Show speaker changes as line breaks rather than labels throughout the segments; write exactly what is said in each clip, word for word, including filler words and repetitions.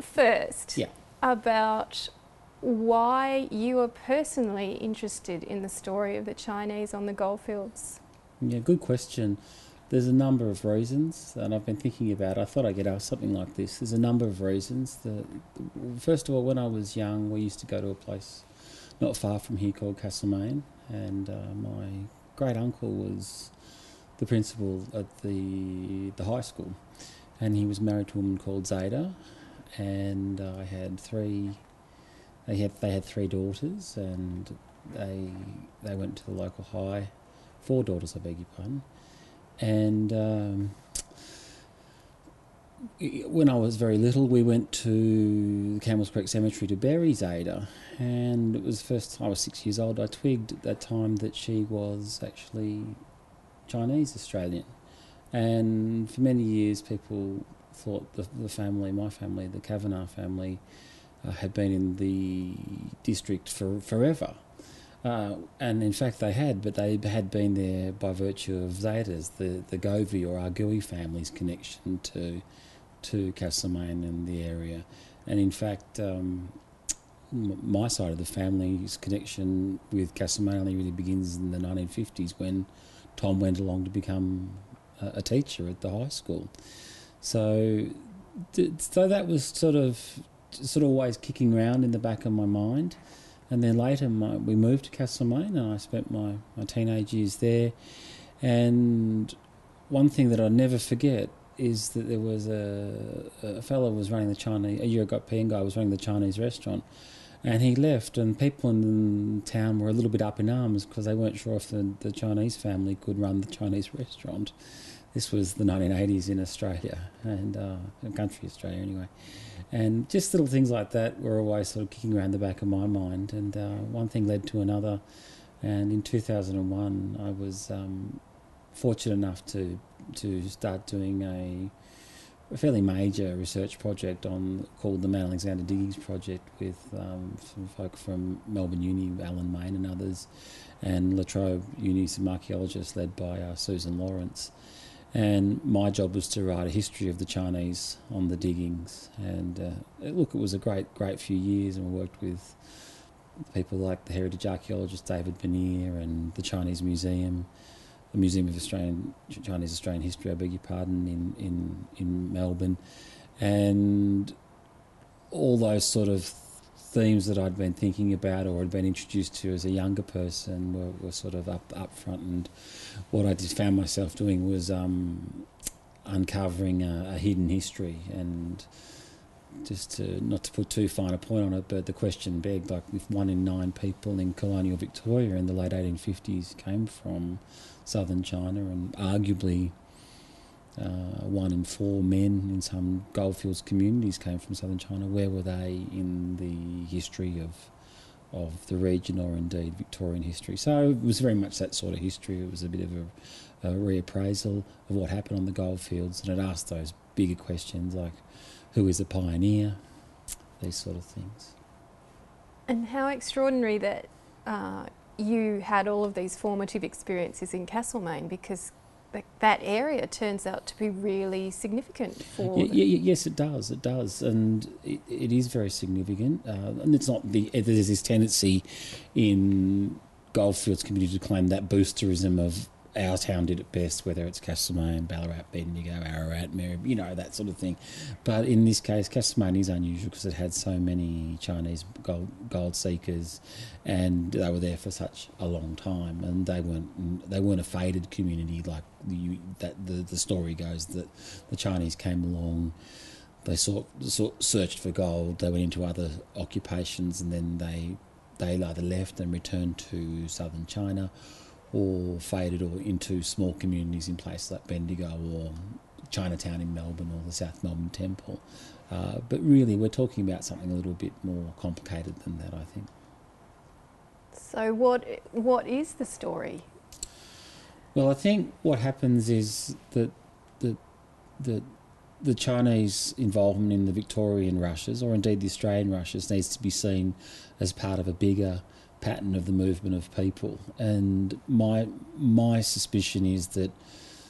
first
Yeah.
about why you are personally interested in the story of the Chinese on the goldfields.
Yeah, good question. There's a number of reasons, and I've been thinking about it. I thought I'd get asked something like this. There's a number of reasons. The, first of all, when I was young, we used to go to a place not far from here called Castlemaine, and uh, my great uncle was the principal at the the high school, and he was married to a woman called Zeta, and uh, I had three. They had they had three daughters, and they they went to the local high. Four daughters, I beg your pardon. And um, when I was very little, we went to the Camels Creek Cemetery to bury Zeta, and it was the first time I was six years old. I twigged at that time that she was actually Chinese Australian, and for many years people thought the, the family, my family, the Kavanagh family, uh, had been in the district for forever. Uh, and in fact they had, but they had been there by virtue of Zeta's, the, the Govey or Argui family's connection to to Castlemaine and the area. And in fact, um, m- my side of the family's connection with Castlemaine only really begins in the nineteen fifties when Tom went along to become a, a teacher at the high school. So, so that was sort of, sort of always kicking around in the back of my mind. And then later my, we moved to Castlemaine, and I spent my, my teenage years there. And one thing that I'll never forget is that there was a, a fellow was running the Chinese, a European guy was running the Chinese restaurant, and he left, and people in town were a little bit up in arms because they weren't sure if the, the Chinese family could run the Chinese restaurant. This was the nineteen eighties in Australia, and uh, in country Australia anyway. And just little things like that were always sort of kicking around the back of my mind. And uh, one thing led to another. And in two thousand one, I was um, fortunate enough to to start doing a, a fairly major research project on called the Mount Alexander Diggings Project with um, some folk from Melbourne Uni, Alan Main and others, and La Trobe Uni, some archaeologists led by uh, Susan Lawrence. And my job was to write a history of the Chinese on the diggings. And uh, look, it was a great, great few years, and we worked with people like the heritage archaeologist David Bernier and the Chinese Museum, the Museum of Australian Chinese Australian History, I beg your pardon, in, in, in Melbourne. And all those sort of themes that I'd been thinking about or had been introduced to as a younger person were, were sort of up up front, and what I just found myself doing was um, uncovering a, a hidden history. And just to, not to put too fine a point on it, but the question begged, like if one in nine people in colonial Victoria in the late eighteen fifties came from southern China, and arguably Uh, one in four men in some goldfields communities came from southern China, where were they in the history of of the region, or indeed Victorian history? So it was very much that sort of history. It was a bit of a, a reappraisal of what happened on the goldfields, and it asked those bigger questions like, who is a pioneer? These sort of things.
And how extraordinary that uh, you had all of these formative experiences in Castlemaine, because that area turns out to be really significant for...
Y- y- yes, it does, it does, and it, it is very significant. Uh, and it's not the... There's this tendency in goldfields community to claim that boosterism of our town did it best, whether it's Castlemaine, Ballarat, Bendigo, Ararat, Mary, you know, that sort of thing. But in this case, Castlemaine is unusual because it had so many Chinese gold, gold seekers, and they were there for such a long time, and they weren't they weren't a faded community like the, that the, the story goes that the Chinese came along, they sought, sought, searched for gold, they went into other occupations, and then they they either left and returned to southern China, or faded or into small communities in places like Bendigo or Chinatown in Melbourne or the South Melbourne Temple. Uh, but really we're talking about something a little bit more complicated than that, I think.
So what what is the story?
Well, I think what happens is that the, the, the Chinese involvement in the Victorian rushes, or indeed the Australian rushes, needs to be seen as part of a bigger pattern of the movement of people. And my my suspicion is that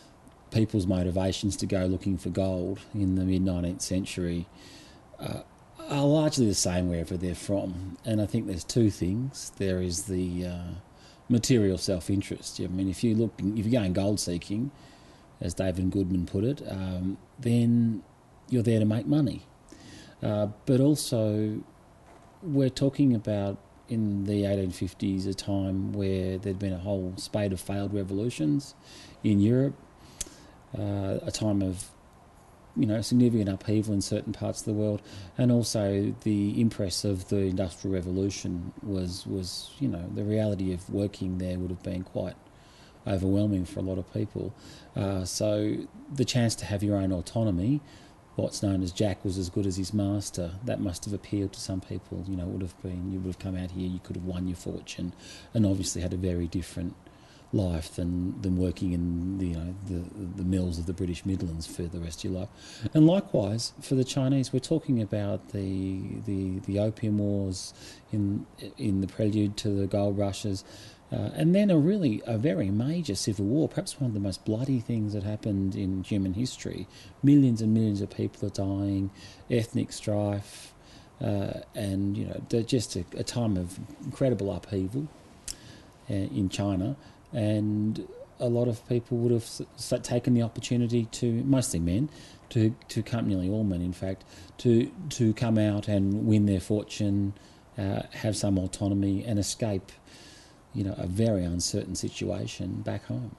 people's motivations to go looking for gold in the mid nineteenth century uh, are largely the same wherever they're from. And I think there's two things. There is the uh, material self-interest. I mean, if you look, if you're going gold seeking, as David Goodman put it, um, then you're there to make money. Uh, but also, we're talking about, in the eighteen fifties, a time where there'd been a whole spate of failed revolutions in Europe, uh, a time of, you know, significant upheaval in certain parts of the world, and also the impress of the Industrial Revolution was, was you know, the reality of working there would have been quite overwhelming for a lot of people. Uh, so the chance to have your own autonomy, what's known as Jack was as good as his master, that must have appealed to some people. You know, it would have been, you would have come out here, you could have won your fortune, and obviously had a very different life than than working in the, you know, the the mills of the British Midlands for the rest of your life. And likewise for the Chinese, we're talking about the the the opium wars in in the prelude to the gold rushes. Uh, and then a really, a very major civil war, perhaps one of the most bloody things that happened in human history. Millions and millions of people are dying, ethnic strife, uh, and, you know, just a, a time of incredible upheaval uh, in China. And a lot of people would have s- taken the opportunity to, mostly men, to, to come, nearly all men in fact, to, to come out and win their fortune, uh, have some autonomy and escape, you know, a very uncertain situation back home.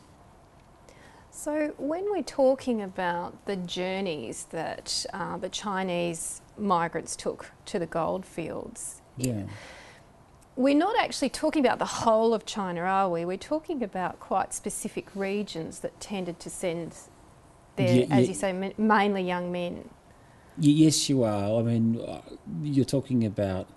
So when we're talking about the journeys that uh, the Chinese migrants took to the gold fields,
Yeah.
we're not actually talking about the whole of China, are we? We're talking about quite specific regions that tended to send their,
Yeah,
as
yeah.
you say, ma- mainly young men.
Y- Yes, you are. I mean, uh, you're talking about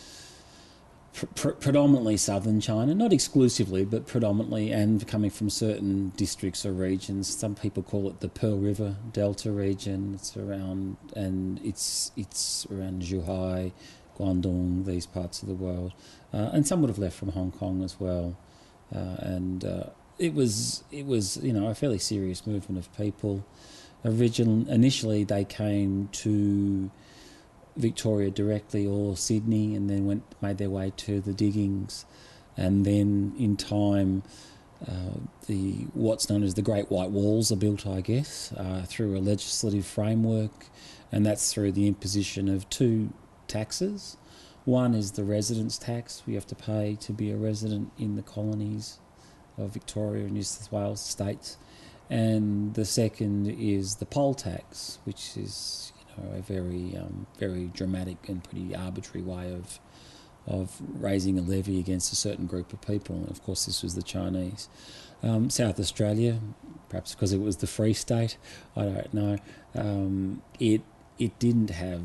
pr- pr- predominantly southern China, not exclusively, but predominantly, and coming from certain districts or regions. Some people call it the Pearl River Delta region. It's around, and it's it's around Zhuhai, Guangdong, these parts of the world, uh, and some would have left from Hong Kong as well. Uh, and uh, it was it was you know a fairly serious movement of people. Original, initially, they came to Victoria directly or Sydney, and then went made their way to the diggings, and then in time, uh, the what's known as the Great White Walls are built, I guess, uh, through a legislative framework, and that's through the imposition of two taxes. One is the residence tax we have to pay to be a resident in the colonies of Victoria and New South Wales states, and the second is the poll tax, which is a very, um, very dramatic and pretty arbitrary way of of raising a levy against a certain group of people. And of course, this was the Chinese. Um, South Australia, perhaps because it was the Free State, I don't know. Um, it it didn't have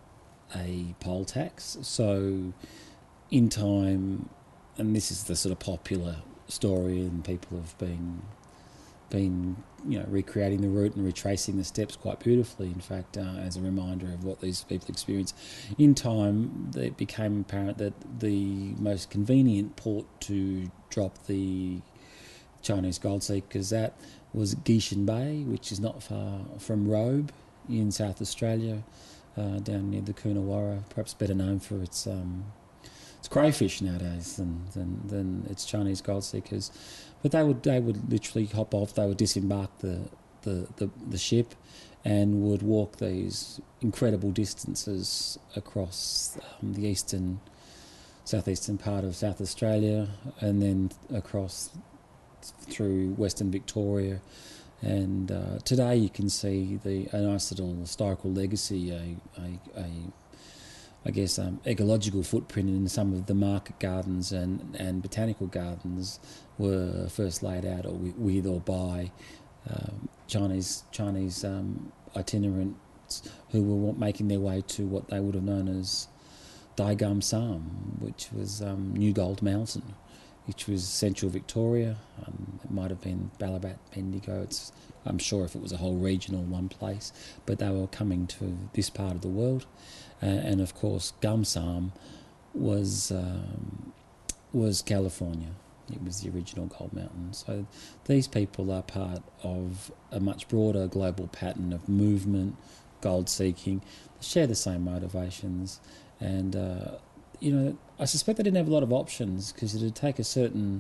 a poll tax, so in time, and this is the sort of popular story, and people have been been you know recreating the route and retracing the steps quite beautifully, in fact, uh, as a reminder of what these people experienced. In time, it became apparent that the most convenient port to drop the Chinese gold seekers at was Gishan Bay, which is not far from Robe in South Australia, uh, down near the Coonawarra, perhaps better known for its um, its crayfish nowadays than, than, than its Chinese gold seekers. But they would they would literally hop off, they would disembark the, the, the, the ship and would walk these incredible distances across um, the eastern, southeastern part of South Australia, and then across through Western Victoria. And uh, today you can see the a nice little historical legacy, a, a, a I guess, um, ecological footprint in some of the market gardens and, and botanical gardens were first laid out or with or by um, Chinese Chinese um, itinerants who were making their way to what they would have known as Dai Gam Sam, which was um, New Gold Mountain, which was central Victoria. Um, it might have been Ballarat, Bendigo. It's, I'm sure if it was a whole region or one place, but they were coming to this part of the world. Uh, and of course, Gam Sam was um, was California. It was the original gold mountain. So these people are part of a much broader global pattern of movement, gold seeking, share the same motivations, and uh, you know, I suspect they didn't have a lot of options because it'd take a certain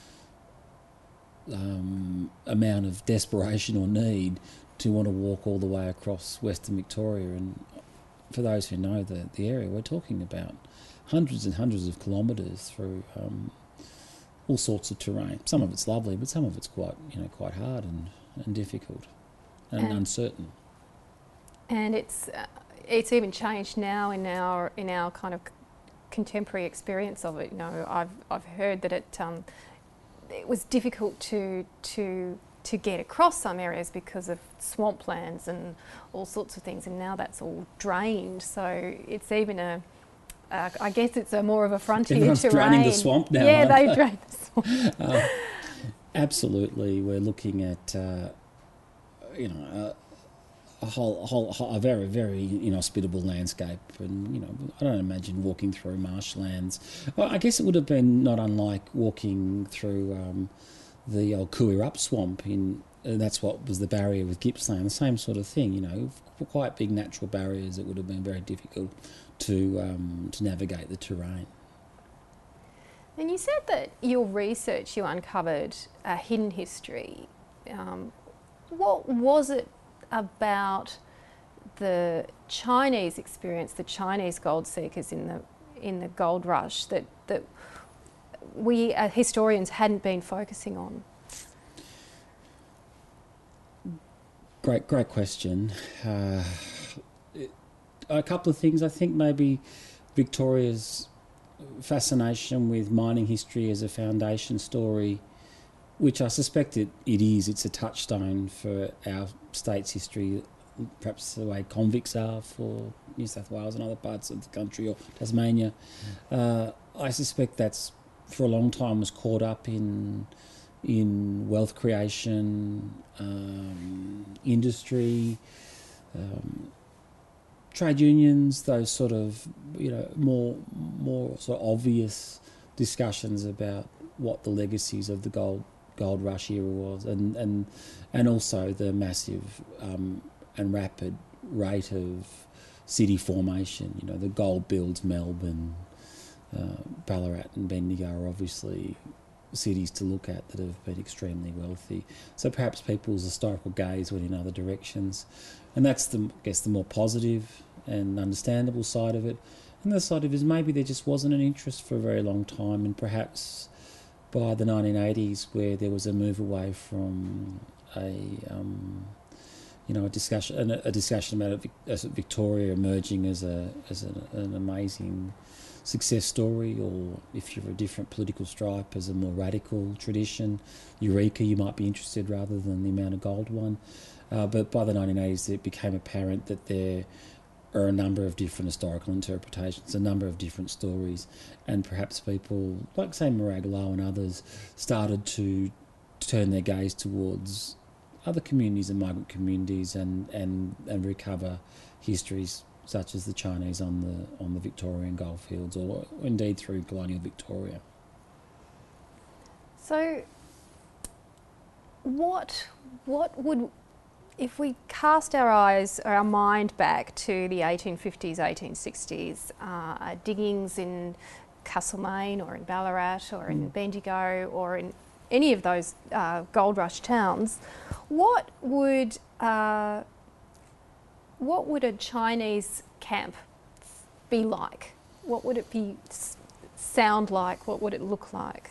um, amount of desperation or need to want to walk all the way across Western Victoria. And for those who know the, the area, we're talking about hundreds and hundreds of kilometres through um, all sorts of terrain. Some of it's lovely, but some of it's quite, you know, quite hard and, and difficult and, and uncertain.
And it's uh, it's even changed now in our in our kind of contemporary experience of it. You know, I've I've heard that it um, it was difficult to to to get across some areas because of swamplands and all sorts of things, and now that's all drained. So it's even a uh, I guess it's a more of a frontier
Everyone's
terrain.
draining the swamp now.
Yeah, they
they?
drain the swamp.
uh, absolutely, we're looking at uh, you know. Uh, A whole, a whole, a very, very inhospitable landscape, and you know, I don't imagine walking through marshlands. Well, I guess it would have been not unlike walking through um, the old Kuirup swamp in. And that's what was the barrier with Gippsland, the same sort of thing. You know, quite big natural barriers. It would have been very difficult to um, to navigate the terrain.
And you said that your research, you uncovered a hidden history. Um, what was it about the Chinese experience, the Chinese gold seekers in the in the gold rush that that we uh, historians hadn't been focusing on?
Great, great question. Uh, it, a couple of things. I think maybe Victoria's fascination with mining history as a foundation story, which I suspect it, it is. It's a touchstone for our state's history, perhaps the way convicts are for New South Wales and other parts of the country, or Tasmania. Mm. Uh, I suspect that's, for a long time, was caught up in in wealth creation, um, industry, um, trade unions, those sort of, you know, more more sort of obvious discussions about what the legacies of the gold gold rush era was, and and and also the massive um, and rapid rate of city formation. You know, the gold builds Melbourne, uh, Ballarat and Bendigo are obviously cities to look at that have been extremely wealthy. So perhaps people's historical gaze went in other directions, and that's the, I guess, the more positive and understandable side of it. And the side of it is maybe there just wasn't an interest for a very long time, and perhaps by the nineteen eighties, where there was a move away from a um, you know a discussion a discussion about Victoria emerging as a as an, an amazing success story, or if you're a different political stripe, as a more radical tradition, Eureka, you might be interested rather than the amount of gold one. Uh, but by the nineteen eighties, it became apparent that there are a number of different historical interpretations, a number of different stories, and perhaps people, like say Maragalo and others, started to turn their gaze towards other communities and migrant communities, and, and, and recover histories such as the Chinese on the on the Victorian goldfields, or indeed through colonial Victoria.
So, what what would, if we cast our eyes or our mind back to the eighteen fifties, eighteen sixties, uh, diggings in Castlemaine or in Ballarat or in mm. Bendigo or in any of those uh, gold rush towns, what would uh, what would a Chinese camp be like? What would it be sound like? What would it look like?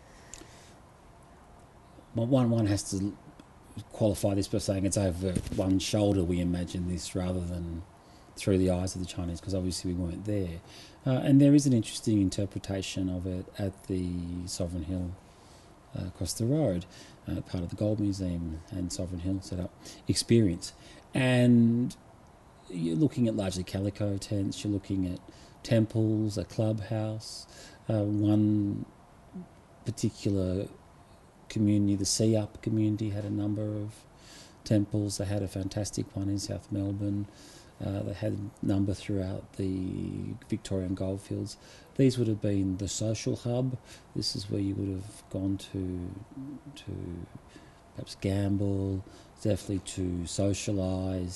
Well, one one has to qualify this by saying it's over one shoulder. We imagine this rather than through the eyes of the Chinese, because obviously we weren't there. Uh, and there is an interesting interpretation of it at the Sovereign Hill uh, across the road, uh, part of the Gold Museum and Sovereign Hill set up experience. And you're looking at largely calico tents, you're looking at temples, a clubhouse, uh, one particular community, the Sea-Up community, had a number of temples. They had a fantastic one in South Melbourne. Uh, they had a number throughout the Victorian goldfields. These would have been the social hub. This is where you would have gone to to perhaps gamble, definitely to socialise,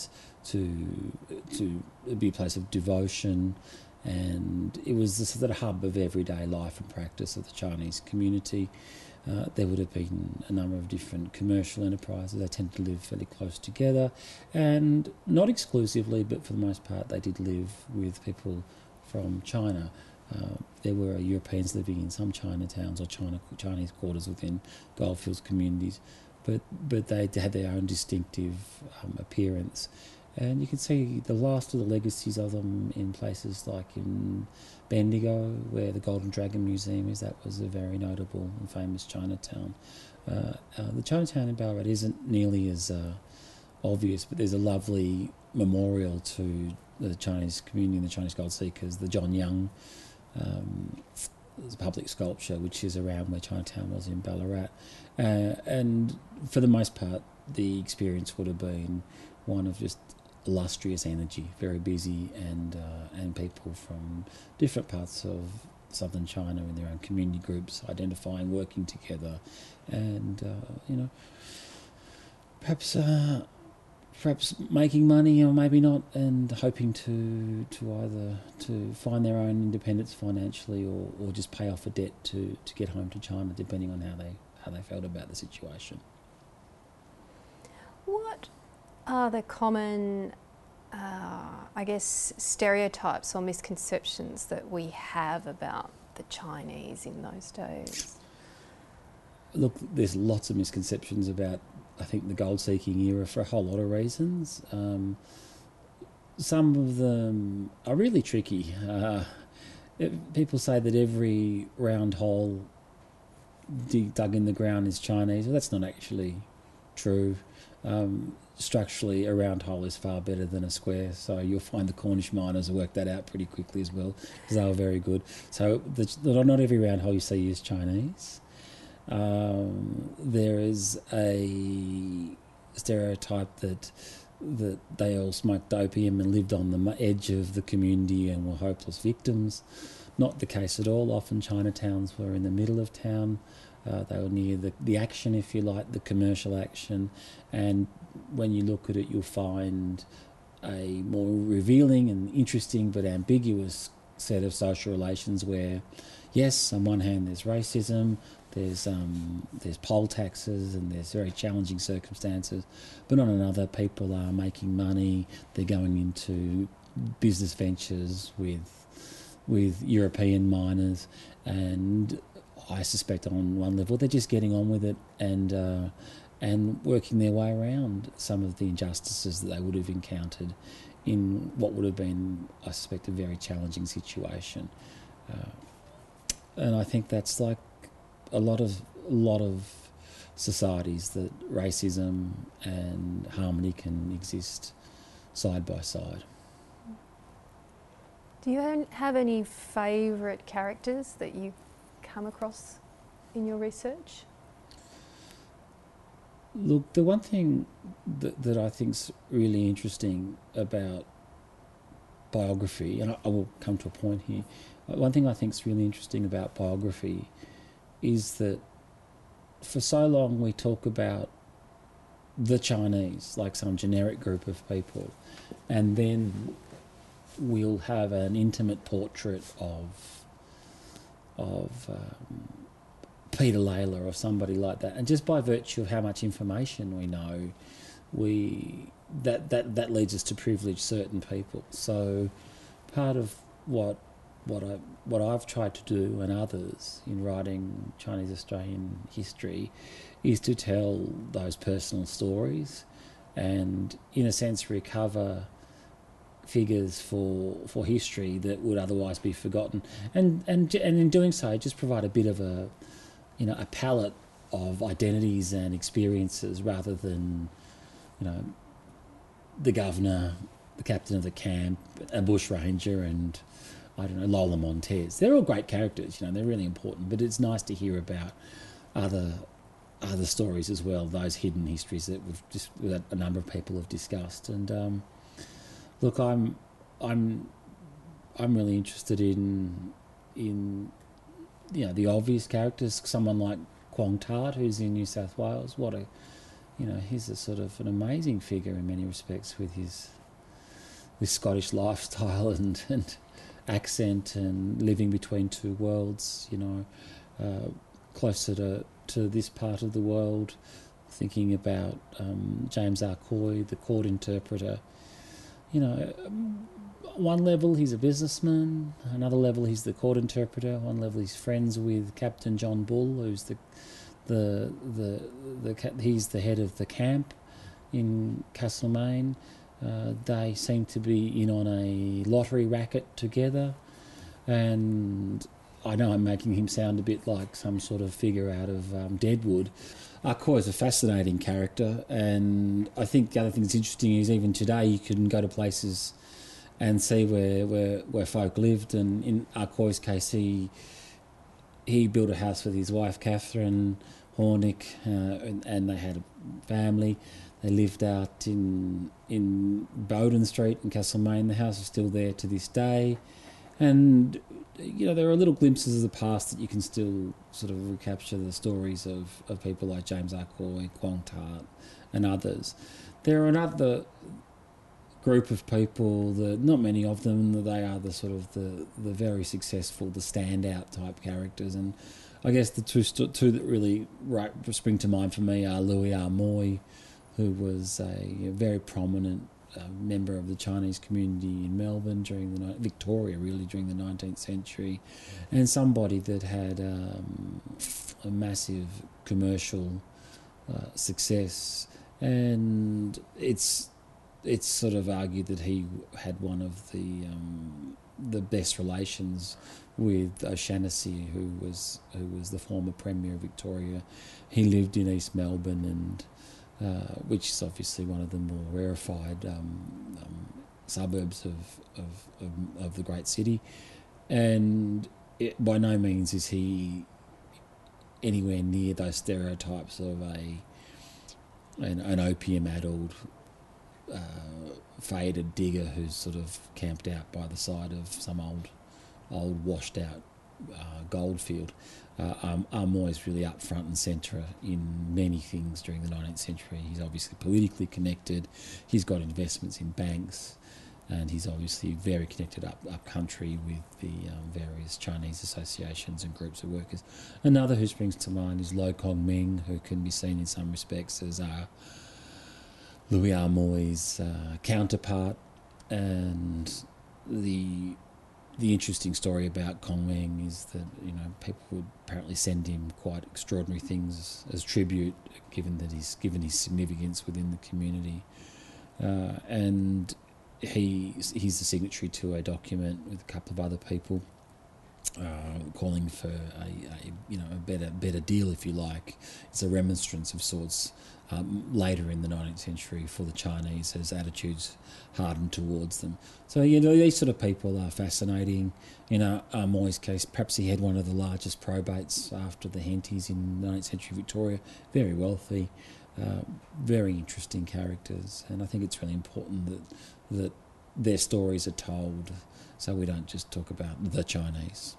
to to be a place of devotion, and it was the sort of hub of everyday life and practice of the Chinese community. Uh, there would have been a number of different commercial enterprises. They tended to live fairly close together, and not exclusively, but for the most part, they did live with people from China. Uh, there were Europeans living in some Chinatowns or China, Chinese quarters within goldfields communities, but but they had their own distinctive um, appearance. And you can see the last of the legacies of them in places like in Bendigo, where the Golden Dragon Museum is. That was a very notable and famous Chinatown. Uh, uh, the Chinatown in Ballarat isn't nearly as uh, obvious, but there's a lovely memorial to the Chinese community and the Chinese gold seekers, the John Young um, public sculpture, which is around where Chinatown was in Ballarat. Uh, and for the most part, the experience would have been one of just illustrious energy, very busy, and uh, and people from different parts of southern China in their own community groups, identifying, working together, and uh, you know, perhaps uh, perhaps making money or maybe not, and hoping to to either to find their own independence financially or, or just pay off a debt to, to get home to China, depending on how they how they felt about the situation.
What are the common, uh, I guess, stereotypes or misconceptions that we have about the Chinese in those days?
Look, there's lots of misconceptions about, I think, the gold-seeking era for a whole lot of reasons. Um, some of them are really tricky. Uh, it, people say that every round hole dig, dug in the ground is Chinese. Well, that's not actually true. Um, structurally, a round hole is far better than a square, so you'll find the Cornish miners worked that out pretty quickly as well, because they were very good. So the, not every round hole you see is Chinese. Um, there is a stereotype that that they all smoked opium and lived on the edge of the community and were hopeless victims. Not the case at all. Often Chinatowns were in the middle of town. Uh, they were near the, the action, if you like, the commercial action. And when you look at it, you'll find a more revealing and interesting but ambiguous set of social relations where, yes, on one hand there's racism, there's um, there's poll taxes, and there's very challenging circumstances, but on another, people are making money, they're going into business ventures with with European miners, and I suspect on one level they're just getting on with it and uh, and working their way around some of the injustices that they would have encountered in what would have been, I suspect, a very challenging situation. Uh, and I think that's like a lot of a lot of societies, that racism and harmony can exist side by side.
Do you have any favourite characters that you've come across in your research?
Look, the one thing that, that I think's really interesting about biography, and I, I will come to a point here, one thing I think's really interesting about biography is that for so long we talk about the Chinese, like some generic group of people, and then we'll have an intimate portrait of of um, Peter Lalor or somebody like that, and just by virtue of how much information we know, we that that that leads us to privilege certain people. So part of what what I what I've tried to do, and others, in writing Chinese Australian history, is to tell those personal stories, and in a sense recover figures for for history that would otherwise be forgotten, and and and in doing so, just provide a bit of a you know a palette of identities and experiences, rather than you know the governor, the captain of the camp, a bushranger, and I don't know, Lola Montez. They're all great characters, you know, they're really important, but it's nice to hear about other other stories as well, those hidden histories that we've just that a number of people have discussed. And um, look, I'm I'm I'm really interested in in you know the obvious characters, someone like Quong Tart, who's in New South Wales. What a you know, he's a sort of an amazing figure in many respects, with his this Scottish lifestyle and, and accent and living between two worlds, you know, uh, closer to, to this part of the world, thinking about um, James R. Coy, the court interpreter. You know, one level he's a businessman, another level he's the court interpreter, one level he's friends with Captain John Bull, who's the the the the, the he's the head of the camp in Castlemaine. Uh, they seem to be in on a lottery racket together, and I know I'm making him sound a bit like some sort of figure out of um, Deadwood. Arcoy is a fascinating character, and I think the other thing that's interesting is even today you can go to places and see where where, where folk lived, and in Arcoy's case he he built a house with his wife Catherine Hornick, uh, and, and they had a family. They lived out in in Bowden Street in Castlemaine. The house is still there to this day, and you know there are little glimpses of the past that you can still sort of recapture the stories of, of people like James Arcoy, Quong Tart, and others. There are another group of people that not many of them. They are the sort of the the very successful, the standout type characters, and I guess the two two that really right, spring to mind for me are Louis R. Moy, who was a, a very prominent uh, member of the Chinese community in Melbourne during the Victoria, really during the nineteenth century, and somebody that had um, a massive commercial uh, success, and it's it's sort of argued that he had one of the um, the best relations with O'Shanassy, who was who was the former Premier of Victoria. He lived in East Melbourne, and uh, which is obviously one of the more rarefied um, um, suburbs of, of, of of the great city. And it, by no means is he anywhere near those stereotypes of a an, an opium-addled, uh, faded digger who's sort of camped out by the side of some old, old washed-out uh, goldfield. Uh, um, Armoy is really up front and centre in many things during the nineteenth century. He's obviously politically connected. He's got investments in banks, and he's obviously very connected up up country with the um, various Chinese associations and groups of workers. Another who springs to mind is Lo Kong Ming, who can be seen in some respects as uh, Louis Armoy's uh, counterpart. And the the interesting story about Kong Ming is that, you know, people would apparently send him quite extraordinary things as tribute, given that he's given his significance within the community, uh, and he he's the signatory to a document with a couple of other people, uh, calling for a, a you know a better better deal, if you like. It's a remonstrance of sorts. Um, later in the nineteenth century for the Chinese as attitudes hardened towards them. So, you know, these sort of people are fascinating. In uh, Armoy's case, perhaps he had one of the largest probates after the Hentys in nineteenth century Victoria, very wealthy, uh, very interesting characters, and I think it's really important that that their stories are told so we don't just talk about the Chinese.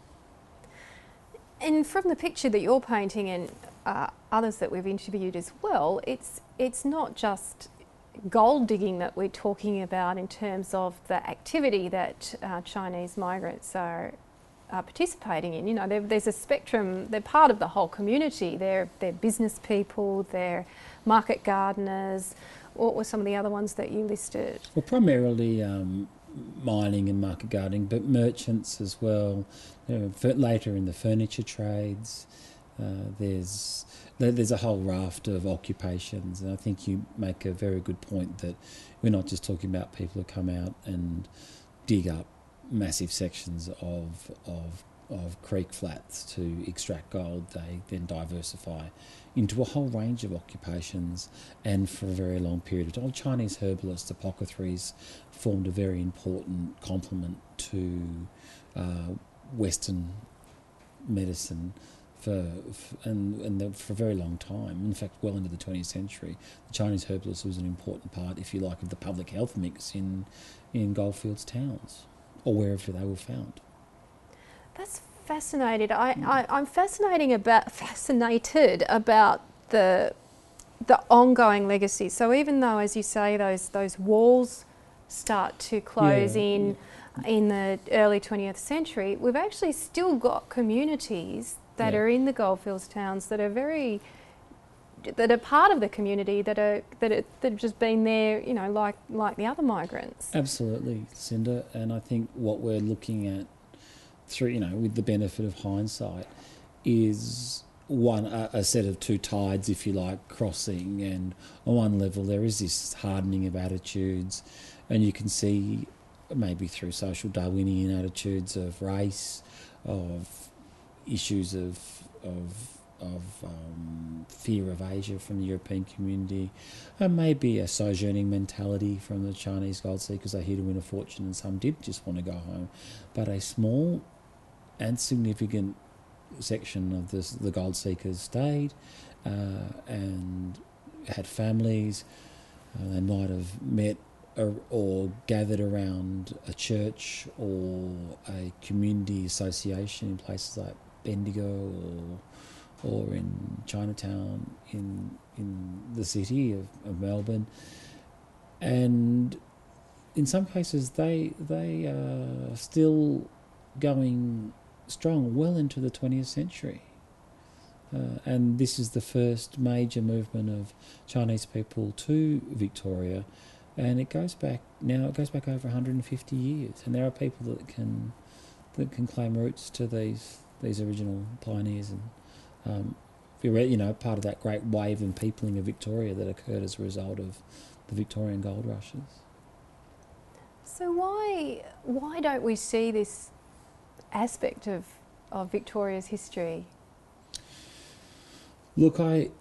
And from the picture that you're painting and uh, others that we've interviewed as well, it's it's not just gold digging that we're talking about in terms of the activity that uh, Chinese migrants are, are participating in. You know, there's a spectrum. They're part of the whole community. They're they're business people. They're market gardeners. What were some of the other ones that you listed?
Well, primarily Um mining and market gardening, but merchants as well. You know, later in the furniture trades, uh, there's there's a whole raft of occupations, and I think you make a very good point that we're not just talking about people who come out and dig up massive sections of of of creek flats to extract gold. They then diversify into a whole range of occupations, and for a very long period of time. Chinese herbalists, apothecaries, formed a very important complement to uh, Western medicine for, for and and the, for a very long time. In fact, well into the twentieth century, the Chinese herbalist was an important part, if you like, of the public health mix in in Goldfields towns or wherever they were found.
That's fascinating. I, I, I'm fascinating about fascinated about the the ongoing legacy. So even though, as you say, those those walls start to close
Yeah,
in
yeah.
in the early twentieth century, we've actually still got communities that
Yeah.
are in the goldfields towns that are very that are part of the community that are that are, that have just been there, you know, like like the other migrants.
Absolutely, Cinda. And I think what we're looking at through, you know, with the benefit of hindsight, is one a, a set of two tides, if you like, crossing. And on one level, there is this hardening of attitudes, and you can see maybe through social Darwinian attitudes of race, of issues of of of um, fear of Asia from the European community, and maybe a sojourning mentality from the Chinese gold seekers. They here to win a fortune, and some did just want to go home. But a small and significant section of this, the gold seekers stayed uh, and had families. Uh, they might have met or, or gathered around a church or a community association in places like Bendigo or or in Chinatown in in the city of, of Melbourne, and in some cases they they are still going strong well into the twentieth century. Uh, and this is the first major movement of Chinese people to Victoria, and it goes back now. It goes back over one hundred fifty years, and there are people that can that can claim roots to these these original pioneers, and um, you know, part of that great wave and peopling of Victoria that occurred as a result of the Victorian gold rushes.
So why why don't we see this aspect of of Victoria's history?
Look, I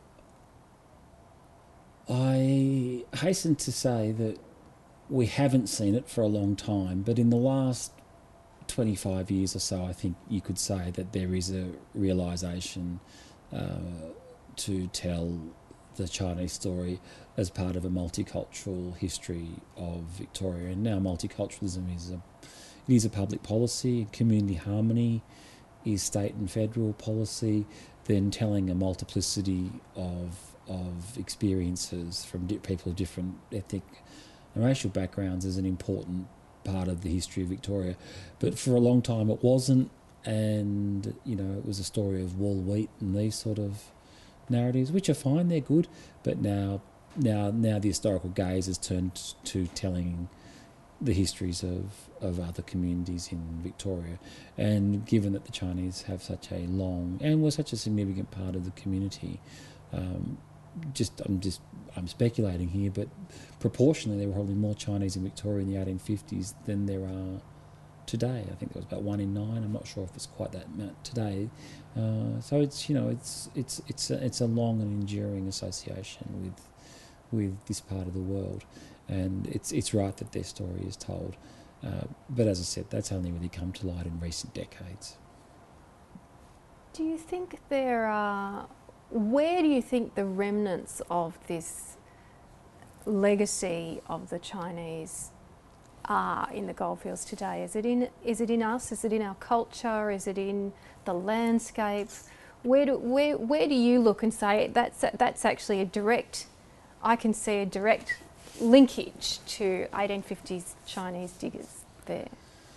I hasten to say that we haven't seen it for a long time, but in the last twenty-five years or so, I think you could say that there is a realisation uh, to tell the Chinese story as part of a multicultural history of Victoria. And now multiculturalism is a it is a public policy. Community harmony is state and federal policy. Then telling a multiplicity of of experiences from di- people of different ethnic and racial backgrounds is an important part of the history of Victoria. But for a long time it wasn't, and you know, it was a story of wool, wheat and these sort of narratives, which are fine, they're good, but now now now the historical gaze has turned to telling the histories of, of other communities in Victoria. And given that the Chinese have such a long and were such a significant part of the community, um, just I'm just I'm speculating here, but proportionally there were probably more Chinese in Victoria in the eighteen fifties than there are today. I think there was about one in nine. I'm not sure if it's quite that amount today. Uh, so it's you know it's it's it's a, it's a long and enduring association with with this part of the world, and it's it's right that their story is told. Uh, but as I said, that's only really come to light in recent decades.
Do you think there are, where do you think the remnants of this legacy of the Chinese are in the goldfields today? Is it in is it in us? Is it in our culture? Is it in the landscape? Where do where where do you look and say that's that's actually a direct, I can see a direct linkage to eighteen fifties Chinese diggers there?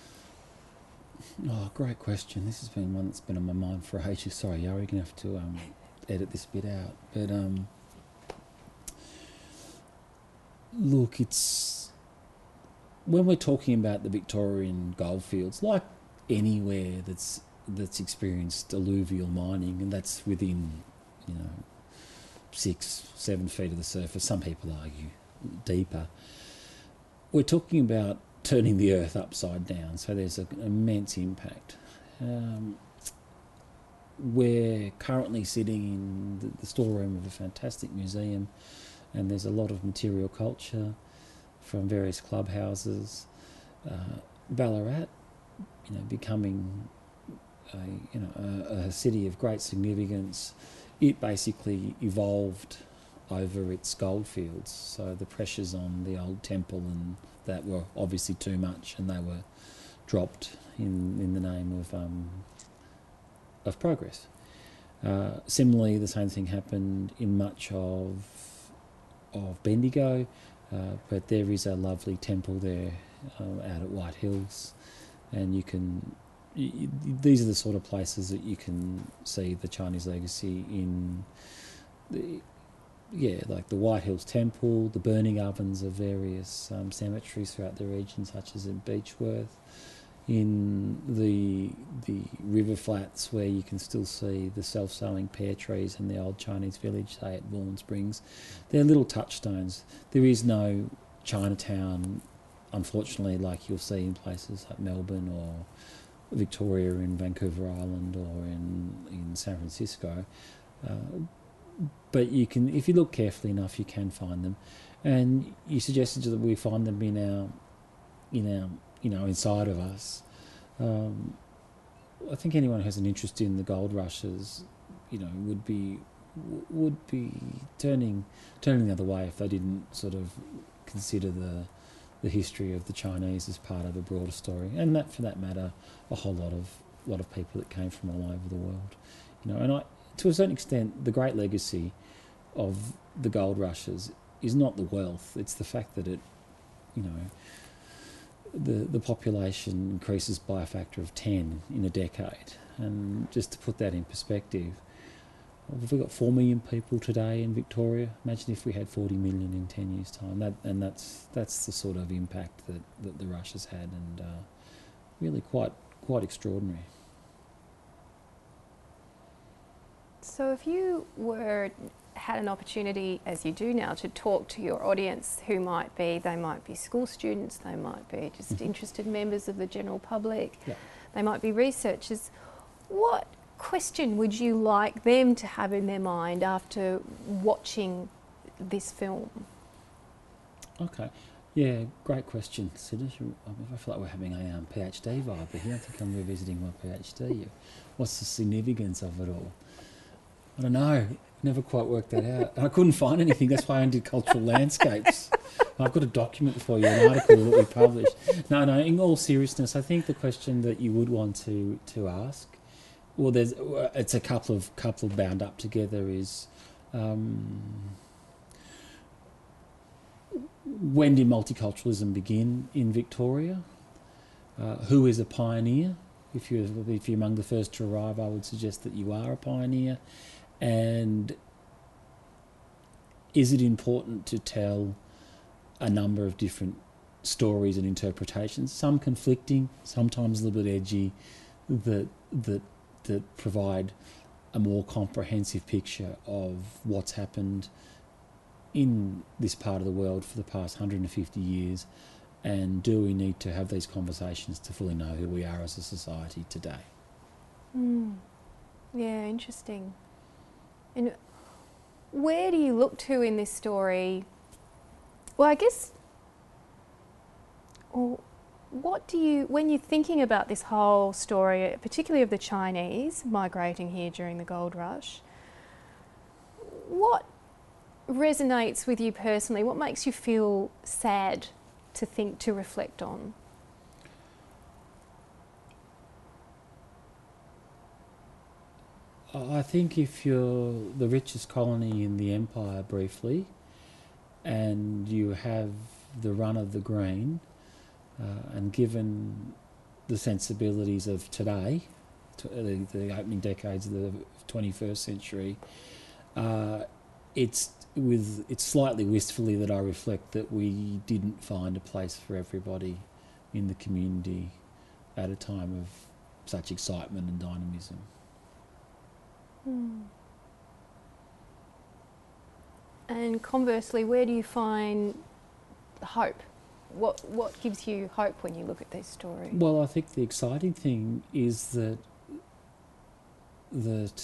Oh, great question. This has been one that's been on my mind for ages. Sorry, Yari, you're going to have to um, edit this bit out. But um, look, it's when we're talking about the Victorian goldfields, like anywhere that's that's experienced alluvial mining, and that's within, you know, six, seven feet of the surface. Some people argue deeper. We're talking about turning the earth upside down, so there's an immense impact. Um, we're currently sitting in the, the storeroom of a fantastic museum, and there's a lot of material culture from various clubhouses. Uh, Ballarat, you know, becoming a you know a, a city of great significance. It basically evolved over its goldfields, so the pressures on the old temple and that were obviously too much, and they were dropped in in the name of um, of progress. Uh, similarly, the same thing happened in much of of Bendigo. Uh, but there is a lovely temple there uh, out at White Hills, and you can. Y- y- these are the sort of places that you can see the Chinese legacy in. The, yeah, like the White Hills Temple, the burning ovens of various um, cemeteries throughout the region, such as in Beechworth, in the the river flats where you can still see the self-sowing pear trees and the old Chinese village, say at Vaughan Springs. They're little touchstones. There is no Chinatown, unfortunately, like you'll see in places like Melbourne or Victoria, in Vancouver Island, or in, in San Francisco. Uh, but you can, if you look carefully enough, you can find them. And you suggested that we find them in our, in our, you know, inside of us. Um, I think anyone who has an interest in the gold rushes, you know, would be would be turning turning the other way if they didn't sort of consider the the history of the Chinese as part of a broader story, and that, for that matter, a whole lot of lot of people that came from all over the world, you know. And I, to a certain extent, the great legacy of the gold rushes is not the wealth; it's the fact that it, you know, the the population increases by a factor of ten in a decade. And just to put that in perspective, have we got four million people today in Victoria? Imagine if we had forty million in ten years' time. That and that's that's the sort of impact that, that the rush has had, and uh, really quite quite extraordinary.
So if you were had an opportunity, as you do now, to talk to your audience, who might be, they might be school students, they might be just
Mhm.
interested members of the general public,
Yeah.
they might be researchers, what question would you like them to have in their mind after watching this film?
Okay. Yeah, great question, Sidney. I feel like we're having a um, PhD vibe here. I think I'm revisiting my PhD. What's the significance of it all? I don't know. Never quite worked that out. And I couldn't find anything. That's why I did cultural landscapes. I've got a document for you, an article that we published. No, no, in all seriousness, I think the question that you would want to, to ask, well, there's it's a couple of couple of bound up together, is um, when did multiculturalism begin in Victoria? Uh, who is a pioneer? If you're if you're among the first to arrive, I would suggest that you are a pioneer. And is it important to tell a number of different stories and interpretations, some conflicting, sometimes a little bit edgy, that that that provide a more comprehensive picture of what's happened in this part of the world for the past one hundred fifty years, and do we need to have these conversations to fully know who we are as a society today?
Mm. Yeah, interesting. And where do you look to in this story? Well, I guess, or what do you, when you're thinking about this whole story, particularly of the Chinese migrating here during the gold rush, what resonates with you personally? What makes you feel sad to think, to reflect on?
I think if you're the richest colony in the empire briefly, and you have the run of the green, uh, and given the sensibilities of today, to, uh, the, the opening decades of the twenty-first century, uh, it's with it's slightly wistfully that I reflect that we didn't find a place for everybody in the community at a time of such excitement and dynamism.
Hmm. And conversely, where do you find hope? What what gives you hope when you look at this story?
Well, I think the exciting thing is that that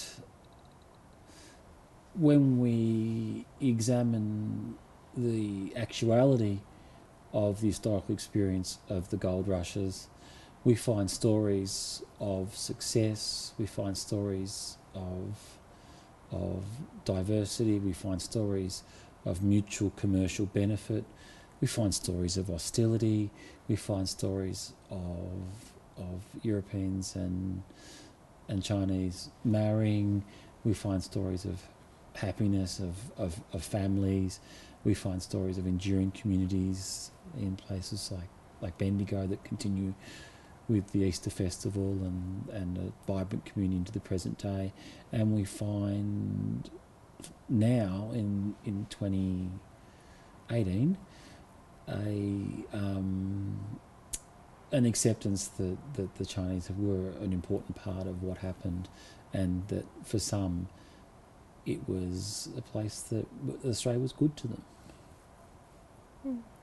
when we examine the actuality of the historical experience of the gold rushes, we find stories of success, we find stories of of diversity, we find stories of mutual commercial benefit, we find stories of hostility, we find stories of of Europeans and and Chinese marrying, we find stories of happiness, of, of, of families, we find stories of enduring communities in places like, like Bendigo that continue with the Easter festival and, and a vibrant community into the present day. And we find now in in twenty eighteen a um, an acceptance that, that the Chinese were an important part of what happened, and that for some it was a place that Australia was good to them.
Mm.